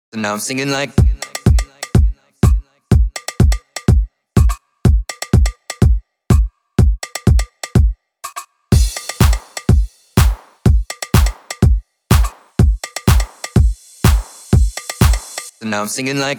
So now I'm singing like. So now I'm singing like.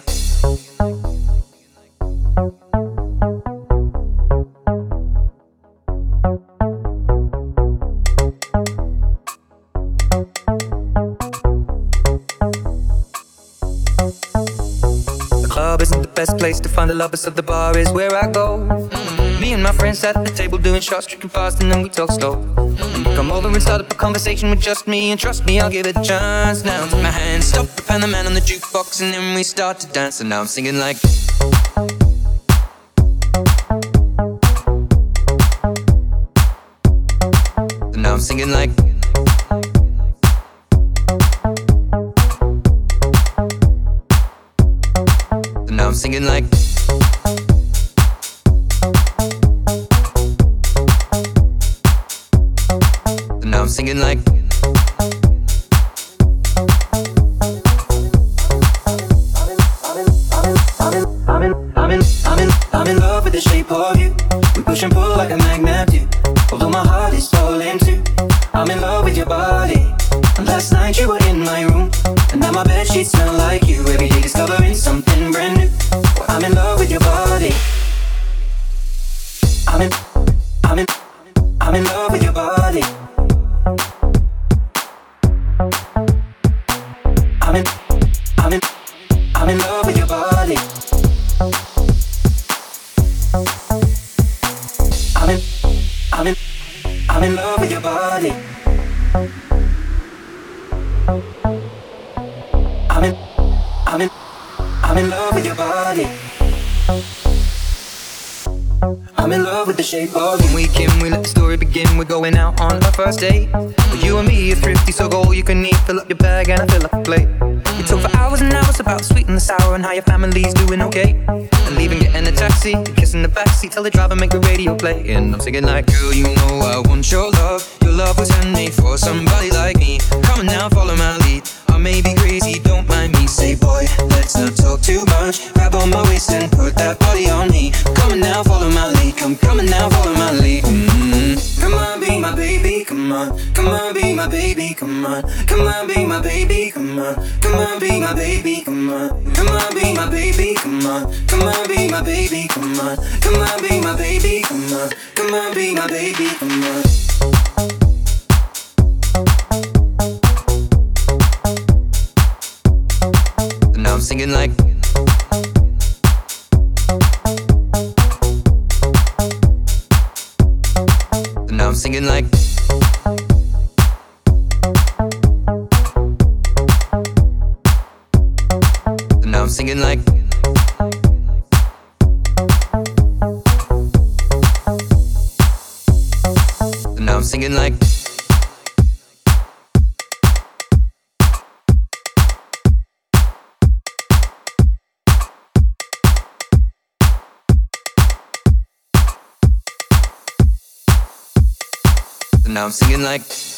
The club isn't the best place to find the lovers, of the bar is where I go. Me and my friends sat at the table doing shots, drinking fast, and then we talk slow. Come over and start up a conversation with just me, and trust me, I'll give it a chance. Now take my hand, stop the pen, the man on the jukebox, and then we start to dance. And now I'm singing like. And now I'm singing like. And now I'm singing like. And now I'm singing like. I'm in love with the shape of you. We push and pull like a magnet do. Although my heart is falling too. I'm in love with your body. And last night you were in my room, and now my bedsheets smell like you. Every day discovering something brand new. Well, I'm in love with your body. I'm in love with your body. I'm in love with your body. I'm in love with your body. I'm in love with your body. I'm in love with the shape of you. When we can, we let the story begin. We're going out on our first date. But you and me are thrifty, so go all you can eat. Fill up your bag and I fill up a plate. We talk for hours and hours about sweet and the sour and how your family's doing okay. And leaving, getting a taxi, kissing the backseat, tell the driver make the radio play. And I'm singing like, girl, you know I want your love. Your love was handmade for somebody like me. Come on now, follow my lead. I may be crazy, don't mind me. Say boy, let's not talk too much. Grab on my waist and put that body on me. Come on now, follow my lead. Come on now, follow my lead. Come on, be my baby, come on. Come on, be my baby, come on. Come on, be my baby, come on. Come on, be my baby, come on. Come on, be my baby, come on. Come on, be my baby, come on. Come on, be my baby, come on. Come on, be my baby, come on. And now I'm singing like. And now I'm singing like. And now I'm singing like. And now I'm singing like. And now I'm singing like.